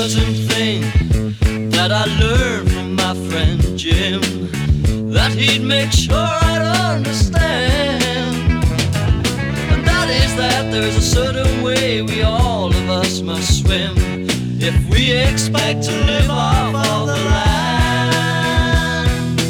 certain thing that I learned from my friend Jim, that he'd make sure I'd understand. And that is that there's a certain way we all of us must swim if we expect to live off of the land.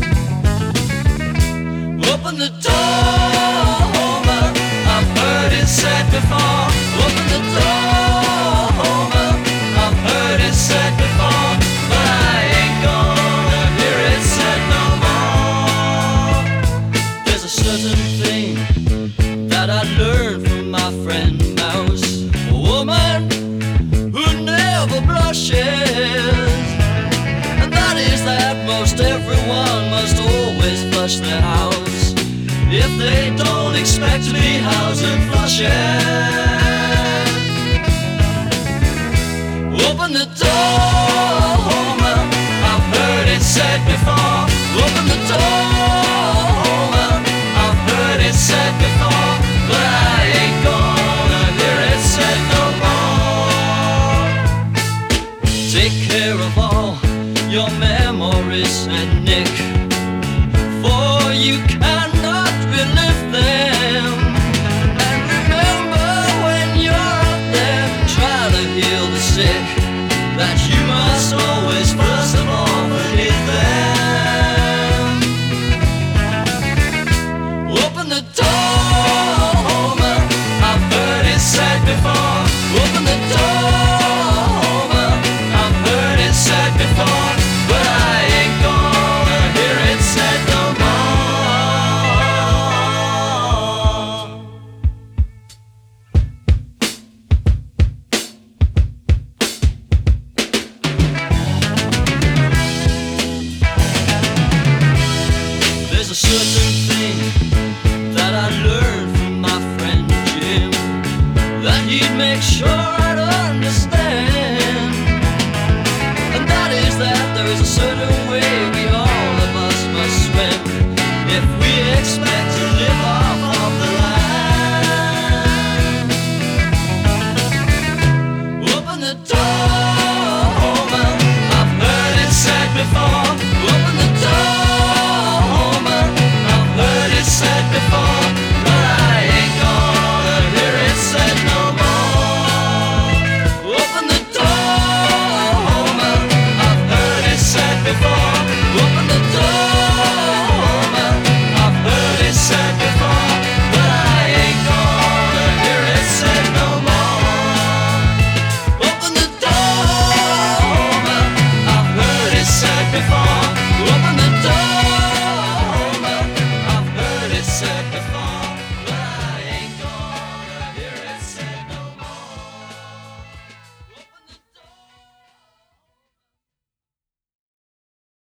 Open the door, Homer, I've heard it said before. Open the door, Homer, I've heard it said before, but I ain't gonna hear it said no more. There's a certain thing that I learned from my friend Mouse, a woman who never blushes, and that is that most everyone must always flush their house if they don't expect to be housed and flushing. Open the door, Homer, I've heard it said before. Open the door, Homer, I've heard it said before, but I ain't gonna hear it said no more. Take care of all your memories, said Nick, for you cannot relive them. And remember when you're up there trying to heal the sick, that you must always first of all forgive them. Open the door, Homer, I've heard it said before. Open the door, Homer, I've heard it said before, but I ain't gonna hear it said no more. There's a certain thing that I learned from my friend Jim, that he'd make sure I'd understand. And that is that there is a certain way we all of us must swim if we expect to live off of the land. Open the door, Homer, I've heard it said before. Open the door, Homer, I've heard it said before, but I ain't gonna hear it said no more. Open the door, Homer, I've heard it said before. Open the door, Homer, I've heard it said before, but I ain't gonna hear it said no more. Open the door, Homer, I've heard it said before. Open the